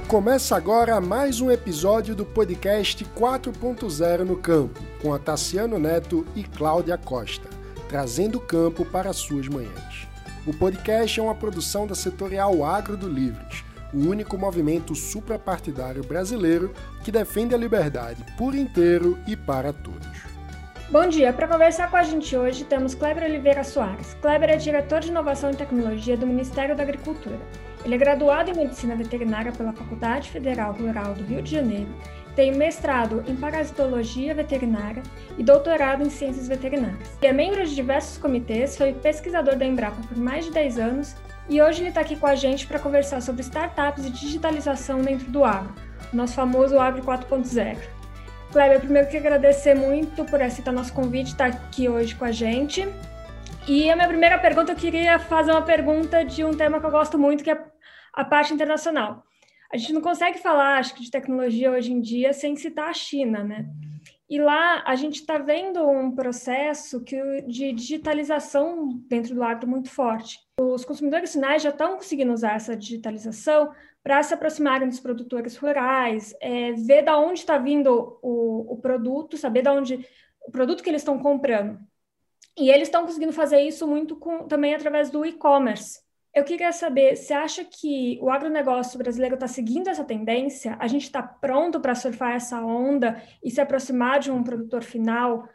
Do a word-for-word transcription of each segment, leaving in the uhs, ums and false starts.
Começa agora mais um episódio do podcast quatro ponto zero no campo, com a Tassiano Neto e Cláudia Costa, trazendo o campo para suas manhãs. O podcast é uma produção da Setorial Agro do Livres, o único movimento suprapartidário brasileiro que defende a liberdade por inteiro e para todos. Bom dia, para conversar com a gente hoje temos Kleber Oliveira Soares. Kleber é diretor de Inovação e Tecnologia do Ministério da Agricultura. Ele é graduado em Medicina Veterinária pela Faculdade Federal Rural do Rio de Janeiro, tem mestrado em Parasitologia Veterinária e doutorado em Ciências Veterinárias. Ele é membro de diversos comitês, foi pesquisador da Embrapa por mais de dez anos e hoje ele está aqui com a gente para conversar sobre startups e digitalização dentro do agro, o nosso famoso Agro quatro ponto zero. Kleber, primeiro queria agradecer muito por aceitar nosso convite, estar aqui hoje com a gente. E a minha primeira pergunta, eu queria fazer uma pergunta de um tema que eu gosto muito, que é a parte internacional. A gente não consegue falar, acho que, de tecnologia hoje em dia sem citar a China, né? E lá a gente está vendo um processo que, de digitalização dentro do agro muito forte. Os consumidores finais já estão conseguindo usar essa digitalização para se aproximarem dos produtores rurais, é, ver de onde está vindo o, o produto, saber de onde o produto que eles estão comprando. E eles estão conseguindo fazer isso muito com, também através do e-commerce. Eu queria saber, você acha que o agronegócio brasileiro está seguindo essa tendência? A gente está pronto para surfar essa onda e se aproximar de um produtor final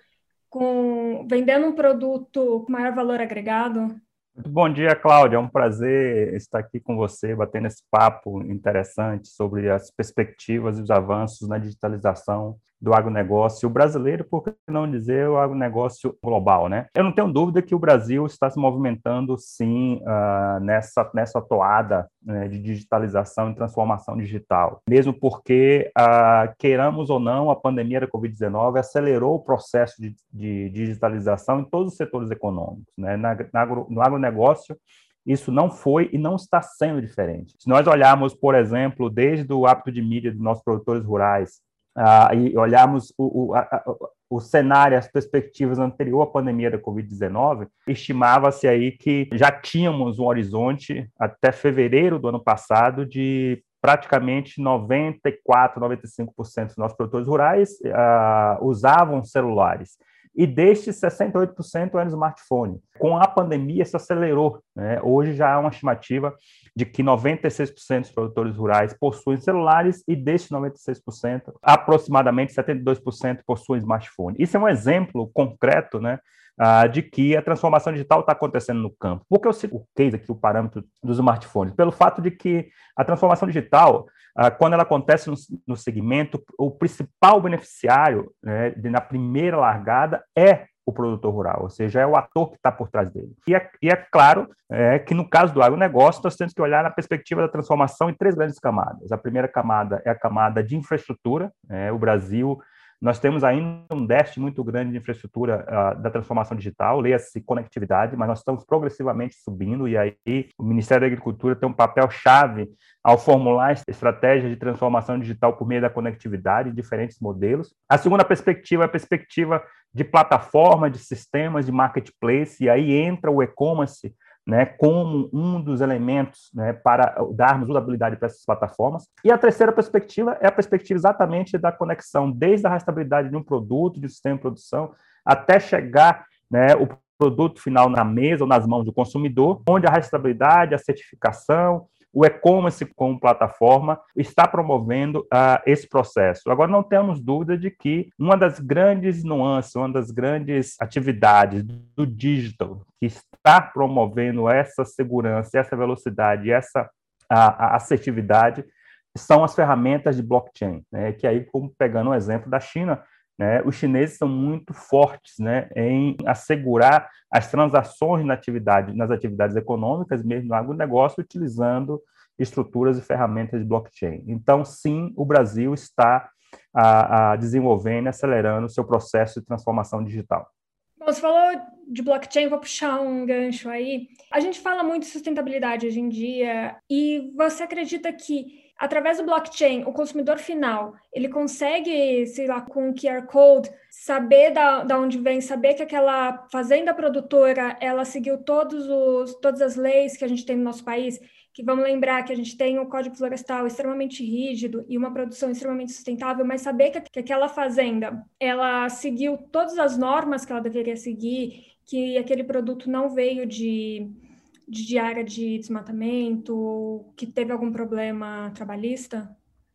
com, vendendo um produto com maior valor agregado? Muito bom dia, Cláudia. É um prazer estar aqui com você, batendo esse papo interessante sobre as perspectivas e os avanços na digitalização do agronegócio brasileiro, por que não dizer o agronegócio global, né? Eu não tenho dúvida que o Brasil está se movimentando, sim, uh, nessa, nessa toada, né, de digitalização e transformação digital. Mesmo porque, uh, queiramos ou não, a pandemia da covid dezenove acelerou o processo de, de digitalização em todos os setores econômicos, né? Na, na, no agronegócio, isso não foi e não está sendo diferente. Se nós olharmos, por exemplo, desde o hábito de mídia dos nossos produtores rurais, Uh, e olharmos o, o, a, o cenário, as perspectivas anterior à pandemia da covid dezenove, estimava-se aí que já tínhamos um horizonte até fevereiro do ano passado de praticamente noventa e quatro, noventa e cinco por cento dos nossos produtores rurais uh, usavam celulares. E destes, sessenta e oito por cento eram smartphone. Com a pandemia, isso acelerou, né? Hoje já há uma estimativa de que noventa e seis por cento dos produtores rurais possuem celulares e destes noventa e seis por cento, aproximadamente setenta e dois por cento possuem smartphone. Isso é um exemplo concreto, né, uh, de que a transformação digital está acontecendo no campo. Por que eu cito o case aqui, o parâmetro dos smartphones? Pelo fato de que a transformação digital, Uh, quando ela acontece no, no segmento, o principal beneficiário, né, de, na primeira largada é o produtor rural, ou seja, é o ator que está por trás dele. E é, e é claro é, que no caso do agronegócio, nós temos que olhar na perspectiva da transformação em três grandes camadas. A primeira camada é a camada de infraestrutura. É, o Brasil, nós temos ainda um déficit muito grande de infraestrutura uh, da transformação digital, leia-se conectividade, mas nós estamos progressivamente subindo, e aí o Ministério da Agricultura tem um papel-chave ao formular estratégias de transformação digital por meio da conectividade em diferentes modelos. A segunda perspectiva é a perspectiva de plataforma, de sistemas, de marketplace, e aí entra o e-commerce, né, como um dos elementos, né, para darmos usabilidade para essas plataformas. E a terceira perspectiva é a perspectiva exatamente da conexão, desde a rastreabilidade de um produto, de um sistema de produção, até chegar, né, o produto final na mesa ou nas mãos do consumidor, onde a rastreabilidade, a certificação, o e-commerce como plataforma está promovendo uh, esse processo. Agora, não temos dúvida de que uma das grandes nuances, uma das grandes atividades do digital que está promovendo essa segurança, essa velocidade, essa a, a assertividade, são as ferramentas de blockchain, né? Que aí, como pegando o exemplo da China, né, os chineses são muito fortes, né, em assegurar as transações na atividade, nas atividades econômicas, mesmo no agronegócio, utilizando estruturas e ferramentas de blockchain. Então, sim, o Brasil está a, a desenvolvendo e acelerando o seu processo de transformação digital. Bom, você falou de blockchain, vou puxar um gancho aí. A gente fala muito de sustentabilidade hoje em dia, e você acredita que através do blockchain, o consumidor final, ele consegue, sei lá, com o Q R Code, saber da, da onde vem, saber que aquela fazenda produtora, ela seguiu todos os, todas as leis que a gente tem no nosso país, que vamos lembrar que a gente tem um código florestal extremamente rígido e uma produção extremamente sustentável, mas saber que, que aquela fazenda, ela seguiu todas as normas que ela deveria seguir, que aquele produto não veio de... de área de desmatamento, que teve algum problema trabalhista?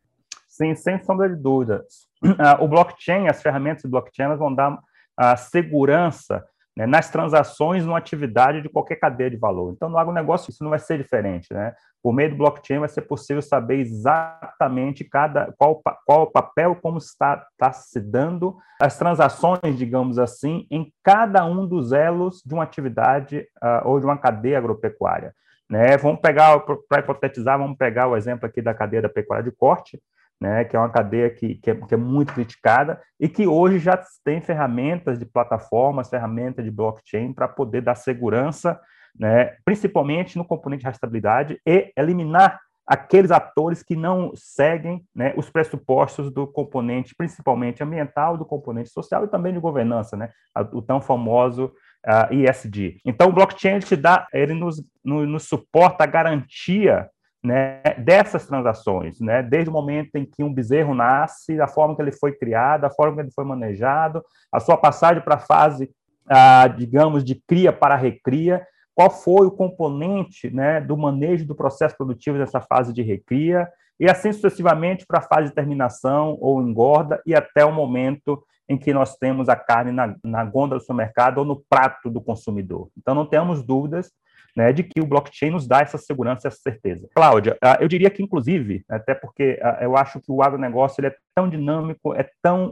Sim, sem sombra de dúvidas. O blockchain, as ferramentas de blockchain, elas vão dar a segurança, né, nas transações, numa atividade de qualquer cadeia de valor. Então, no agronegócio, isso não vai ser diferente, né? Por meio do blockchain, vai ser possível saber exatamente cada, qual, qual o papel, como está, está se dando as transações, digamos assim, em cada um dos elos de uma atividade uh, ou de uma cadeia agropecuária. Né? Vamos pegar, para hipotetizar, vamos pegar o exemplo aqui da cadeia da pecuária de corte, né, que é uma cadeia que, que, é, que é muito criticada e que hoje já tem ferramentas de plataformas, ferramentas de blockchain para poder dar segurança, né, principalmente no componente de rastreabilidade e eliminar aqueles atores que não seguem, né, os pressupostos do componente, principalmente ambiental, do componente social e também de governança, né, o tão famoso uh, E S G. Então, o blockchain ele te dá, ele nos, nos, nos suporta a garantia, né, dessas transações, né, desde o momento em que um bezerro nasce, a forma que ele foi criado, a forma que ele foi manejado, a sua passagem para a fase, ah, digamos, de cria para recria, qual foi o componente, né, do manejo do processo produtivo dessa fase de recria, e assim sucessivamente para a fase de terminação ou engorda, e até o momento em que nós temos a carne na, na gôndola do supermercado ou no prato do consumidor. Então, não temos dúvidas, né, de que o blockchain nos dá essa segurança, essa certeza. Cláudia, eu diria que, inclusive, até porque eu acho que o agronegócio ele é tão dinâmico, é tão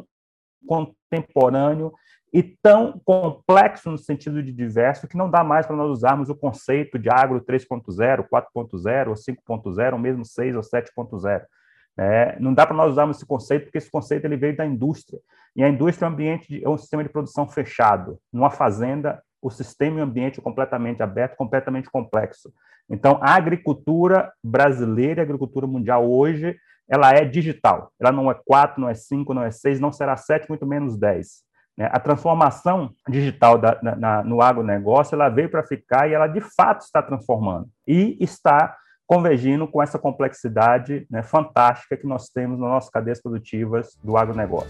contemporâneo e tão complexo no sentido de diverso, que não dá mais para nós usarmos o conceito de agro três ponto zero, quatro ponto zero, ou cinco ponto zero, ou mesmo seis ou sete ponto zero. É, não dá para nós usarmos esse conceito, porque esse conceito ele veio da indústria. E a indústria é um, ambiente de, é um sistema de produção fechado. Numa fazenda, o sistema e o ambiente é completamente aberto, completamente complexo. Então, a agricultura brasileira, a agricultura mundial hoje, ela é digital. Ela não é quatro, não é cinco, não é seis, não será sete, muito menos dez. Né? A transformação digital da, na, no agronegócio, ela veio para ficar e ela, de fato, está transformando. E está convergindo com essa complexidade, né, fantástica que nós temos nas nossas cadeias produtivas do agronegócio.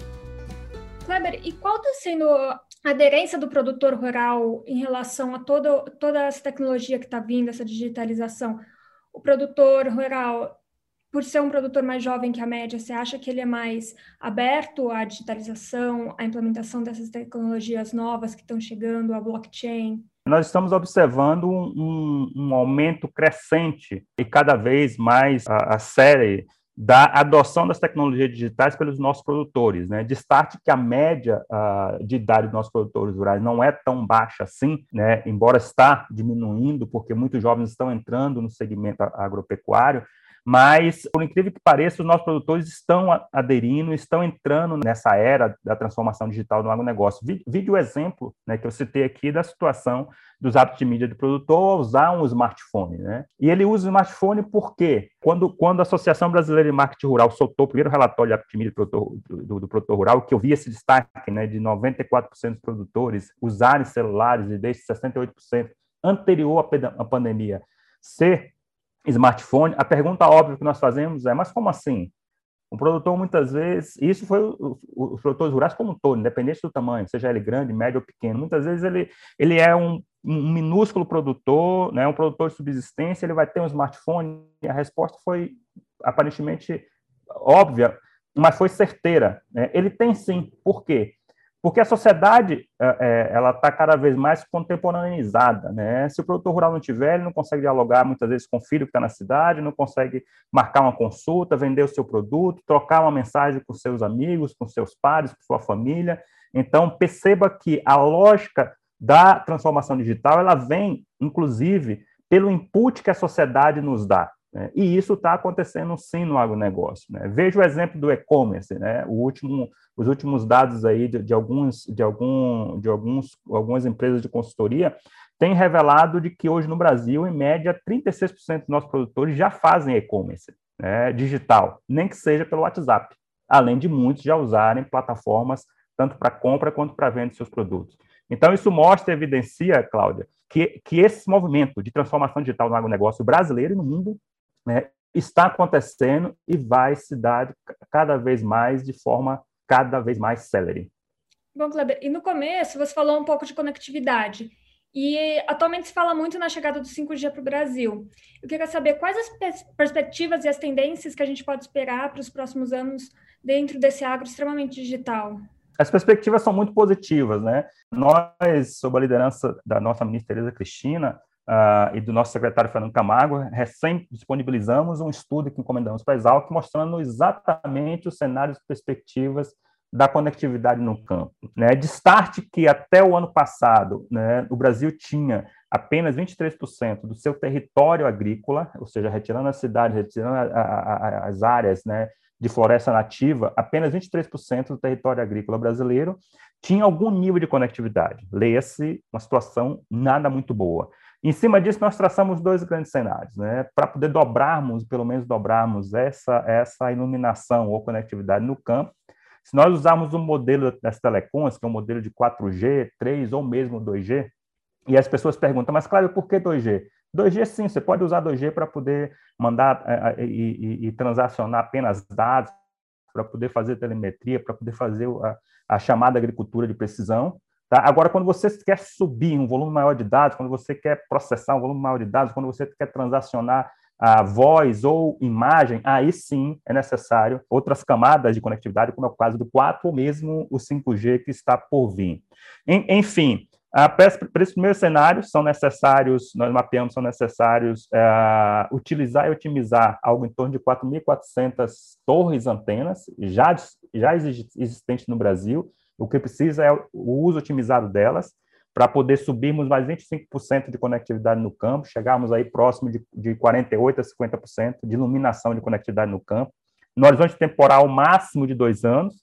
Kleber, e qual está sendo a aderência do produtor rural em relação a todo, toda essa tecnologia que está vindo, essa digitalização? O produtor rural, por ser um produtor mais jovem que a média, você acha que ele é mais aberto à digitalização, à implementação dessas tecnologias novas que estão chegando, à blockchain? Nós estamos observando um, um aumento crescente e cada vez mais a, a série da adoção das tecnologias digitais pelos nossos produtores, né? Destaque que a média uh, de idade dos nossos produtores rurais não é tão baixa assim, né? Embora está diminuindo, porque muitos jovens estão entrando no segmento agropecuário, mas, por incrível que pareça, os nossos produtores estão aderindo, estão entrando nessa era da transformação digital do agronegócio. Vide o exemplo, né, que eu citei aqui da situação dos hábitos de mídia do produtor ao usar um smartphone. Né? E ele usa o smartphone por quê? Quando, quando a Associação Brasileira de Marketing Rural soltou o primeiro relatório de hábitos de mídia do produtor, do, do produtor rural, que eu vi esse destaque, né, de noventa e quatro por cento dos produtores usarem celulares e desde sessenta e oito por cento anterior à pandemia ser smartphone, a pergunta óbvia que nós fazemos é, mas como assim? O produtor, muitas vezes, isso foi os, os produtores rurais como um todo, independente do tamanho, seja ele grande, médio ou pequeno, muitas vezes ele, ele é um, um minúsculo produtor, né, um produtor de subsistência, ele vai ter um smartphone, e a resposta foi aparentemente óbvia, mas foi certeira. Né? Ele tem sim, por quê? Porque a sociedade é, ela está cada vez mais contemporaneizada, né? Se o produtor rural não tiver, ele não consegue dialogar muitas vezes com o filho que está na cidade, não consegue marcar uma consulta, vender o seu produto, trocar uma mensagem com seus amigos, com seus pares, com sua família. Então, perceba que a lógica da transformação digital ela vem, inclusive, pelo input que a sociedade nos dá. Né? E isso está acontecendo sim no agronegócio. Né? Veja o exemplo do e-commerce, né? O último, os últimos dados aí de, de, alguns, de, algum, de alguns, algumas empresas de consultoria têm revelado de que hoje no Brasil, em média, trinta e seis por cento dos nossos produtores já fazem e-commerce. né, digital, nem que seja pelo WhatsApp, além de muitos já usarem plataformas tanto para compra quanto para venda de seus produtos. Então, isso mostra e evidencia, Cláudia, que, que esse movimento de transformação digital no agronegócio brasileiro e no mundo, né, está acontecendo e vai se dar cada vez mais de forma cada vez mais célere. Bom, Kleber, e no começo você falou um pouco de conectividade, e atualmente se fala muito na chegada do cinco G para o Brasil. Eu queria saber quais as pers- perspectivas e as tendências que a gente pode esperar para os próximos anos dentro desse agro extremamente digital. As perspectivas são muito positivas, né? Nós, sob a liderança da nossa ministra Tereza Cristina uh, e do nosso secretário Fernando Camargo, recém disponibilizamos um estudo que encomendamos para a Exalc, mostrando exatamente os cenários e perspectivas da conectividade no campo. Né? Destaque que até o ano passado, né, o Brasil tinha apenas vinte e três por cento do seu território agrícola, ou seja, retirando as cidades, retirando a, a, a, as áreas, né, de floresta nativa, apenas vinte e três por cento do território agrícola brasileiro tinha algum nível de conectividade. Leia-se uma situação nada muito boa. Em cima disso, nós traçamos dois grandes cenários, né, para poder dobrarmos, pelo menos dobrarmos essa, essa iluminação ou conectividade no campo. Se nós usarmos o modelo das telecoms, que é um modelo de quatro G, três ou mesmo dois G, e as pessoas perguntam, mas, claro, por que dois G? dois G, sim, você pode usar dois G para poder mandar uh, e, e, e transacionar apenas dados, para poder fazer telemetria, para poder fazer a, a chamada agricultura de precisão. Tá? Agora, quando você quer subir um volume maior de dados, quando você quer processar um volume maior de dados, quando você quer transacionar a voz ou imagem, aí sim é necessário outras camadas de conectividade, como é o caso do quatro ou mesmo o cinco G que está por vir. Enfim, para esses primeiros cenários são necessários, nós mapeamos, são necessários é, utilizar e otimizar algo em torno de quatro mil e quatrocentas torres antenas, já, já existentes no Brasil. O que precisa é o uso otimizado delas, para poder subirmos mais vinte e cinco por cento de conectividade no campo, chegarmos aí próximo de, de quarenta e oito por cento a cinquenta por cento de iluminação de conectividade no campo, no horizonte temporal máximo de dois anos,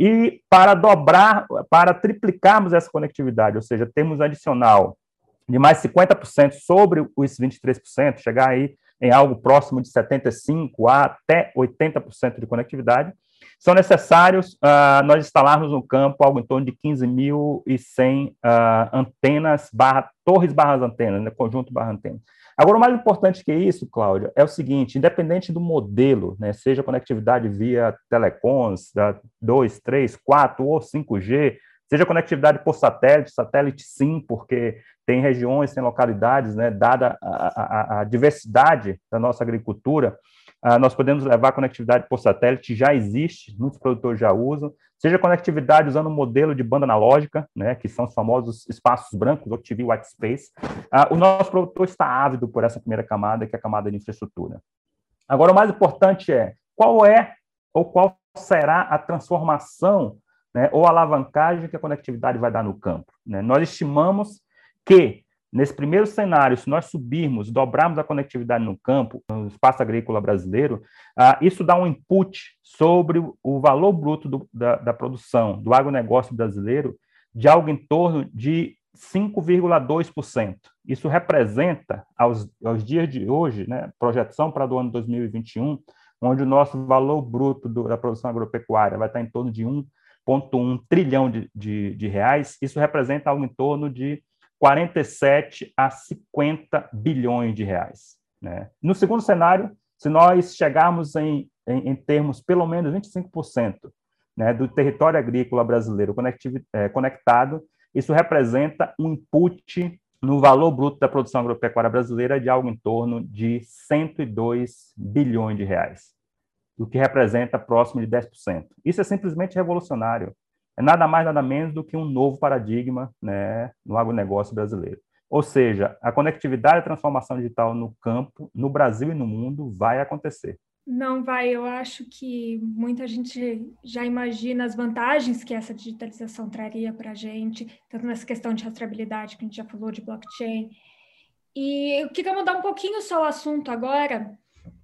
e para dobrar, para triplicarmos essa conectividade, ou seja, temos um adicional de mais cinquenta por cento sobre os vinte e três por cento, chegar aí em algo próximo de setenta e cinco por cento a até oitenta por cento de conectividade, são necessários uh, nós instalarmos no campo algo em torno de quinze mil e cem uh, antenas, barra, torres barras antenas, né, conjunto barra antenas. Agora, o mais importante que isso, Cláudia, é o seguinte, independente do modelo, né, seja conectividade via telecoms, dois, três, quatro ou cinco G, seja conectividade por satélite, satélite sim, porque tem regiões, tem localidades, né, dada a, a, a diversidade da nossa agricultura, Uh, nós podemos levar conectividade por satélite, já existe, muitos produtores já usam, seja conectividade usando um modelo de banda analógica, né, que são os famosos espaços brancos, ou T V White Space. Uh, o nosso produtor está ávido por essa primeira camada, que é a camada de infraestrutura. Agora, o mais importante é, qual é ou qual será a transformação, né, ou alavancagem que a conectividade vai dar no campo, né? Nós estimamos que nesse primeiro cenário, se nós subirmos, dobrarmos a conectividade no campo, no espaço agrícola brasileiro, ah, isso dá um input sobre o valor bruto do, da, da produção do agronegócio brasileiro de algo em torno de cinco vírgula dois por cento. Isso representa, aos, aos dias de hoje, né, projeção para o ano dois mil e vinte e um, onde o nosso valor bruto do, da produção agropecuária vai estar em torno de um vírgula um trilhão de, de, de reais, isso representa algo em torno de quarenta e sete a cinquenta bilhões de reais. Né? No segundo cenário, se nós chegarmos em, em, em termos pelo menos vinte e cinco por cento, né, do território agrícola brasileiro é, conectado, isso representa um input no valor bruto da produção agropecuária brasileira de algo em torno de cento e dois bilhões de reais, o que representa próximo de dez por cento. Isso é simplesmente revolucionário. É nada mais, nada menos do que um novo paradigma, né, no agronegócio brasileiro. Ou seja, a conectividade e a transformação digital no campo, no Brasil e no mundo, vai acontecer. Não vai, eu acho que muita gente já imagina as vantagens que essa digitalização traria para a gente, tanto nessa questão de rastreabilidade que a gente já falou, de blockchain. E eu queria mudar um pouquinho só o assunto agora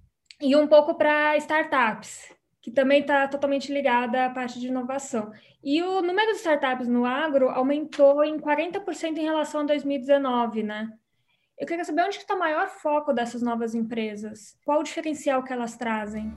e um pouco para startups, que também está totalmente ligada à parte de inovação. E o número de startups no agro aumentou em quarenta por cento em relação a dois mil e dezenove, né? Eu queria saber onde está o maior foco dessas novas empresas. Qual o diferencial que elas trazem?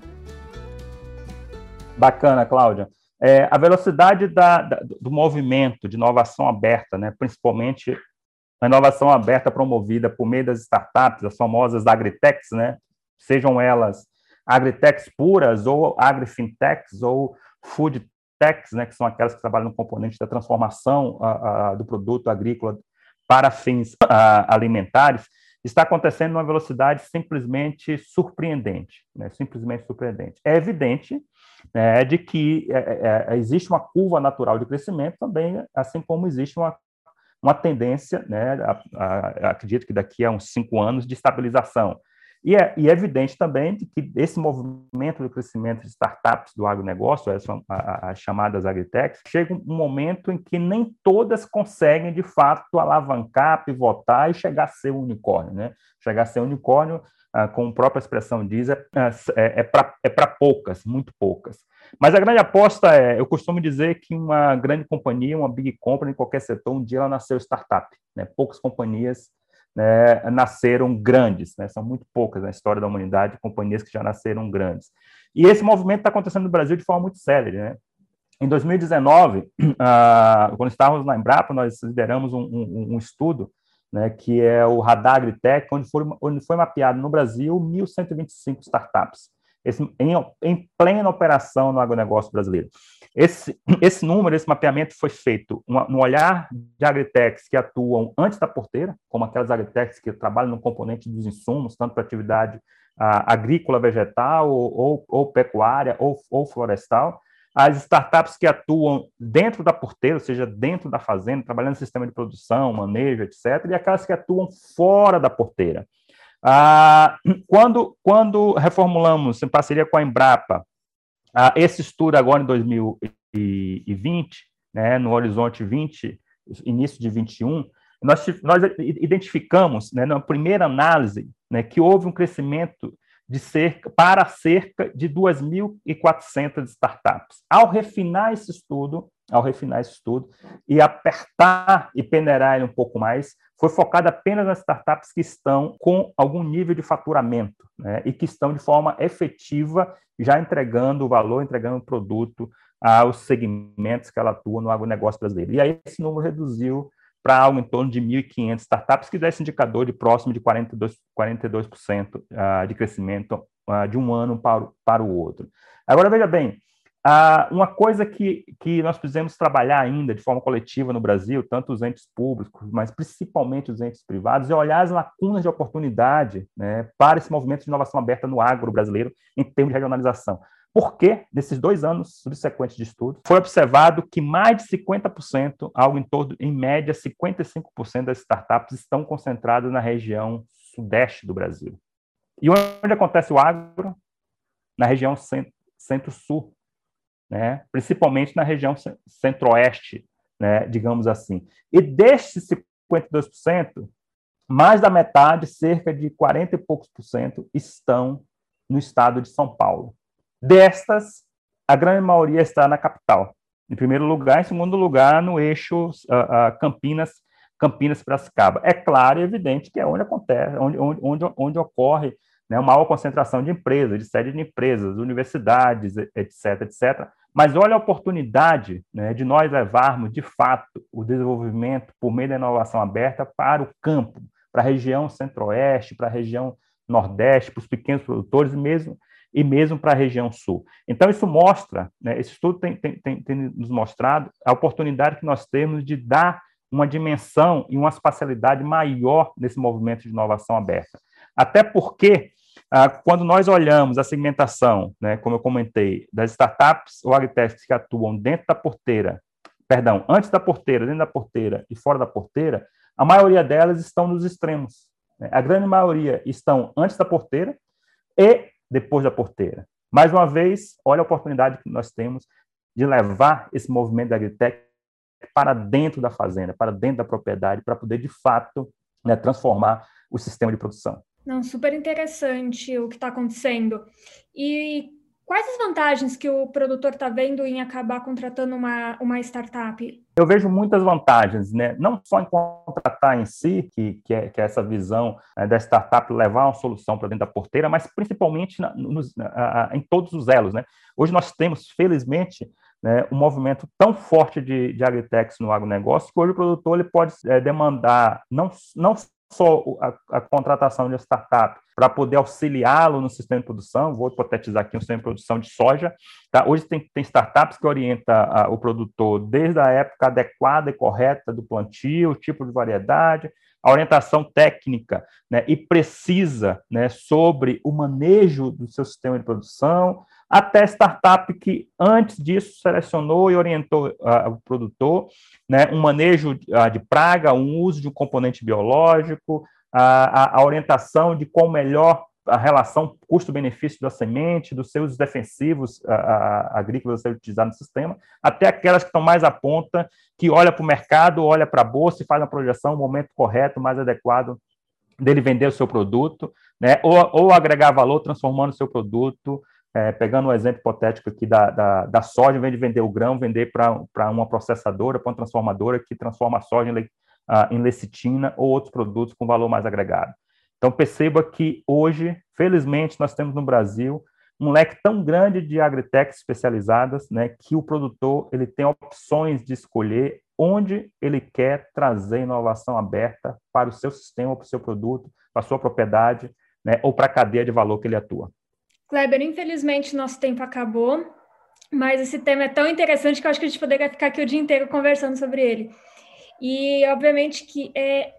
Bacana, Cláudia. É, a velocidade da, da, do movimento de inovação aberta, né, principalmente a inovação aberta promovida por meio das startups, as famosas agritechs, né, sejam elas agritechs puras ou agrifintechs ou foodtechs, né, que são aquelas que trabalham no componente da transformação a, a, do produto agrícola para fins a, alimentares, está acontecendo numa velocidade simplesmente surpreendente, né, simplesmente surpreendente. É evidente é, de que é, é, existe uma curva natural de crescimento também, assim como existe uma, uma tendência, né, a, a, acredito que daqui a uns cinco anos, de estabilização. E é, e é evidente também de que esse movimento de crescimento de startups do agronegócio, as, as chamadas agritechs, chega um momento em que nem todas conseguem, de fato, alavancar, pivotar e chegar a ser um unicórnio, né? Chegar a ser um unicórnio, ah, como a própria expressão diz, é, é, é para é para poucas, muito poucas. Mas a grande aposta é, eu costumo dizer que uma grande companhia, uma big company em qualquer setor, um dia ela nasceu startup, né? Poucas companhias Né, nasceram grandes, né, são muito poucas na história da humanidade, companhias que já nasceram grandes. E esse movimento está acontecendo no Brasil de forma muito célere, né? Em dois mil e dezenove, ah, quando estávamos na Embrapa, nós lideramos um, um, um estudo, né, que é o Radar Agritech, onde foi, onde foi mapeado no Brasil mil cento e vinte e cinco startups, esse, em, em plena operação no agronegócio brasileiro. Esse, esse número, esse mapeamento foi feito uma, no olhar de agritechs que atuam antes da porteira, como aquelas agritechs que trabalham no componente dos insumos, tanto para atividade ah, agrícola, vegetal, ou, ou, ou pecuária, ou, ou florestal, as startups que atuam dentro da porteira, ou seja, dentro da fazenda, trabalhando no sistema de produção, manejo, etcétera, e aquelas que atuam fora da porteira. Ah, quando, quando reformulamos, em parceria com a Embrapa, ah, esse estudo agora em dois mil e vinte, né, no horizonte vinte, início de vinte e um, nós, nós identificamos, né, na primeira análise, né, que houve um crescimento de cerca, para cerca de duas mil e quatrocentas startups. Ao refinar esse estudo, ao refinar esse estudo e apertar e peneirar ele um pouco mais, foi focado apenas nas startups que estão com algum nível de faturamento, né, e que estão de forma efetiva já entregando o valor, entregando o produto aos segmentos que ela atua no agronegócio brasileiro. E aí esse número reduziu para algo em torno de mil e quinhentas startups, que dá esse indicador de próximo de quarenta e dois, quarenta e dois por cento de crescimento de um ano para, para o outro. Agora, veja bem, uma coisa que, que nós precisamos trabalhar ainda de forma coletiva no Brasil, tanto os entes públicos, mas principalmente os entes privados, é olhar as lacunas de oportunidade, né, para esse movimento de inovação aberta no agro brasileiro em termos de regionalização. Porque, nesses dois anos subsequentes de estudo, foi observado que mais de cinquenta por cento, algo em torno, em média, cinquenta e cinco por cento das startups estão concentradas na região sudeste do Brasil. E onde acontece o agro? Na região centro-sul, né? Principalmente na região centro-oeste, né? Digamos assim. E destes cinquenta e dois por cento, mais da metade, cerca de quarenta e poucos por cento, estão no estado de São Paulo. Destas, a grande maioria está na capital. Em primeiro lugar, em segundo lugar, no eixo uh, uh, Campinas, Campinas-Piracicaba. É claro e evidente que é onde acontece, onde, onde, onde ocorre, né, uma maior concentração de empresas, de sede de empresas, universidades, etc, etcétera. Mas olha a oportunidade, né, de nós levarmos, de fato, o desenvolvimento por meio da inovação aberta para o campo, para a região centro-oeste, para a região nordeste, para os pequenos produtores, mesmo e mesmo para a região sul. Então, isso mostra, né, esse estudo tem, tem, tem, tem nos mostrado a oportunidade que nós temos de dar uma dimensão e uma espacialidade maior nesse movimento de inovação aberta. Até porque, ah, quando nós olhamos a segmentação, né, como eu comentei, das startups ou agritechs que atuam dentro da porteira, perdão, antes da porteira, dentro da porteira e fora da porteira, a maioria delas estão nos extremos, né? A grande maioria estão antes da porteira e depois da porteira. Mais uma vez, olha a oportunidade que nós temos de levar esse movimento da agritech para dentro da fazenda, para dentro da propriedade, para poder, de fato, né, transformar o sistema de produção. Não, super interessante o que está acontecendo. E Quais as vantagens que o produtor está vendo em acabar contratando uma, uma startup? Eu vejo muitas vantagens, né? Não só em contratar em si, que, que, é, que é essa visão é, da startup levar uma solução para dentro da porteira, mas principalmente na, nos, na, em todos os elos, né? Hoje nós temos, felizmente, né, um movimento tão forte de, de agritechs no agronegócio que hoje o produtor ele pode é, demandar não, não só a, a contratação de uma startup para poder auxiliá-lo no sistema de produção. Vou hipotetizar aqui um sistema de produção de soja. Tá? Hoje tem, tem startups que orientam a, o produtor desde a época adequada e correta do plantio, o tipo de variedade, a orientação técnica, né, e precisa, né, sobre o manejo do seu sistema de produção, até startup que antes disso selecionou e orientou uh, o produtor, né, um manejo uh, de praga, um uso de um componente biológico, uh, a, a orientação de qual melhor a relação custo-benefício da semente, dos seus defensivos uh, uh, agrícolas a ser utilizados no sistema, até aquelas que estão mais à ponta, que olha para o mercado, olha para a bolsa e faz uma projeção, o momento correto, mais adequado dele vender o seu produto, né, ou, ou agregar valor transformando o seu produto. É, pegando o um exemplo hipotético aqui da, da, da soja, em vez de vender o grão, vender para uma processadora, para uma transformadora que transforma a soja em, le, uh, em lecitina ou outros produtos com valor mais agregado. Então, perceba que hoje, felizmente, nós temos no Brasil um leque tão grande de agritechs especializadas, né, que o produtor ele tem opções de escolher onde ele quer trazer inovação aberta para o seu sistema, para o seu produto, para a sua propriedade, né, ou para a cadeia de valor que ele atua. Kleber, infelizmente nosso tempo acabou, mas esse tema é tão interessante que eu acho que a gente poderia ficar aqui o dia inteiro conversando sobre ele. E, obviamente, que é,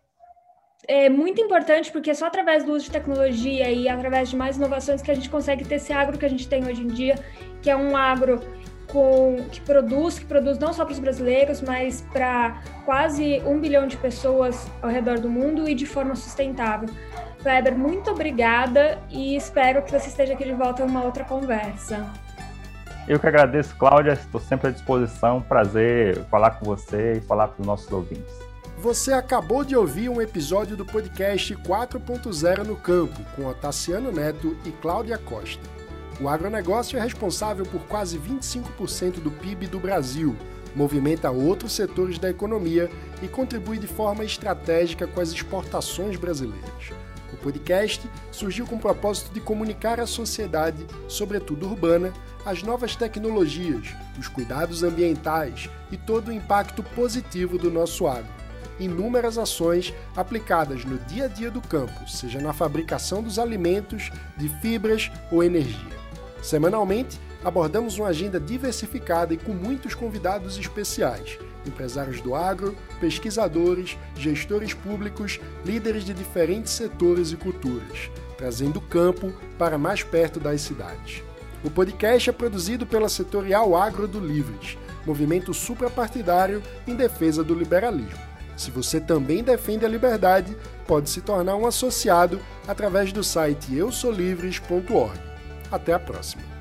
é muito importante, porque é só através do uso de tecnologia e através de mais inovações que a gente consegue ter esse agro que a gente tem hoje em dia, que é um agro com, que produz, que produz não só para os brasileiros, mas para quase um bilhão de pessoas ao redor do mundo e de forma sustentável. Kleber, muito obrigada e espero que você esteja aqui de volta em uma outra conversa. Eu que agradeço, Cláudia, estou sempre à disposição, prazer falar com você e falar para os nossos ouvintes. Você acabou de ouvir um episódio do podcast quatro ponto zero no Campo, com Otaciano Neto e Cláudia Costa. O agronegócio é responsável por quase vinte e cinco por cento do P I B do Brasil, movimenta outros setores da economia e contribui de forma estratégica com as exportações brasileiras. O podcast surgiu com o propósito de comunicar à sociedade, sobretudo urbana, as novas tecnologias, os cuidados ambientais e todo o impacto positivo do nosso agro. Inúmeras ações aplicadas no dia a dia do campo, seja na fabricação dos alimentos, de fibras ou energia. Semanalmente, abordamos uma agenda diversificada e com muitos convidados especiais, empresários do agro, pesquisadores, gestores públicos, líderes de diferentes setores e culturas, trazendo o campo para mais perto das cidades. O podcast é produzido pela Setorial Agro do Livres, movimento suprapartidário em defesa do liberalismo. Se você também defende a liberdade, pode se tornar um associado através do site eu sou livres ponto org. Até a próxima!